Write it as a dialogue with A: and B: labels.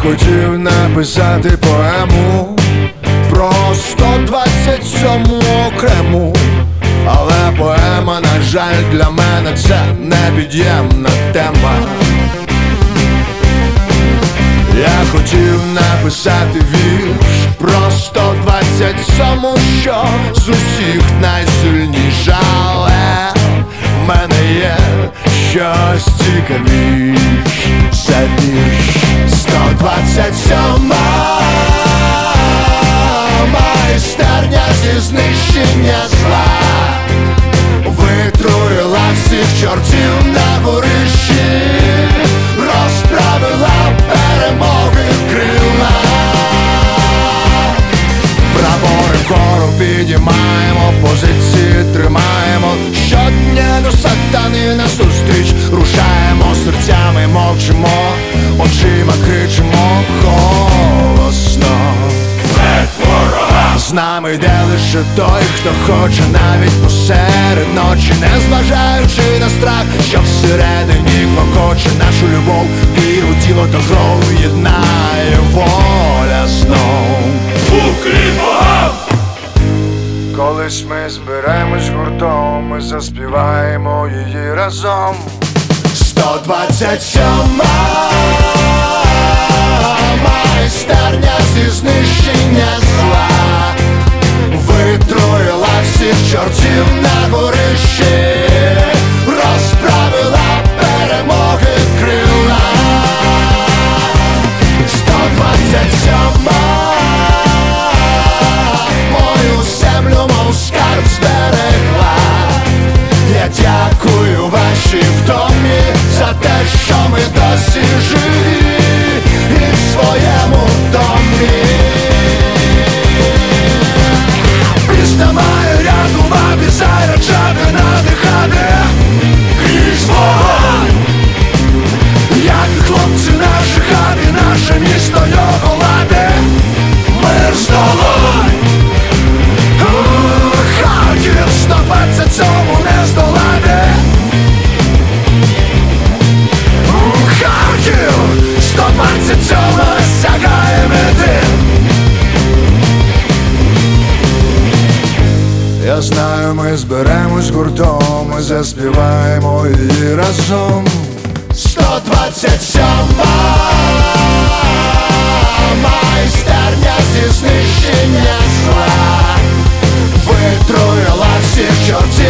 A: хотів написати поему про 127-му окрему, але поема, на жаль, для мене це непід'ємна тема. Я хотів написати вірш про 127-му, що з усіх найсильніша, але в мене є щось цікавіш за вірш. 127-ма майстерня зі знищення зла витруїла всіх чортів на горищі, розправила перемоги крила. Прапори вгору підіймаємо, позиції тримаємо, щодня до сатани насустріч рушаємо, серцями мовчимо, очима кричимо голосно. Смерть ворога! З нами йде лише той, хто хоче навіть посеред ночі, не зважаючи на страх, що всередині клокоче нашу любов, віру, тіло та кров єднає воля знов. Укріп Бога! Колись ми зберемось гуртом, ми заспіваємо її разом. 127-ма майстерня зі знищення зла витруїла всіх чортів на горищі, розправила перемоги крила. 127-ма мою землю, мов скарб зберегла. Я дякую вашій втомі за те, що ми досі живі і в своєму домі. Пісня має рятувати, заряджати, надихати крізь вогонь. Як і хлопці наші хати, наше місто його лади, мир здолонь. Харків 127-му не здолати. Харків 127-му сягає мети. Я знаю, ми зберемось гуртом, ми заспіваємо її разом. 127-ма майстерня зі знищення зла витруїла всіх чортів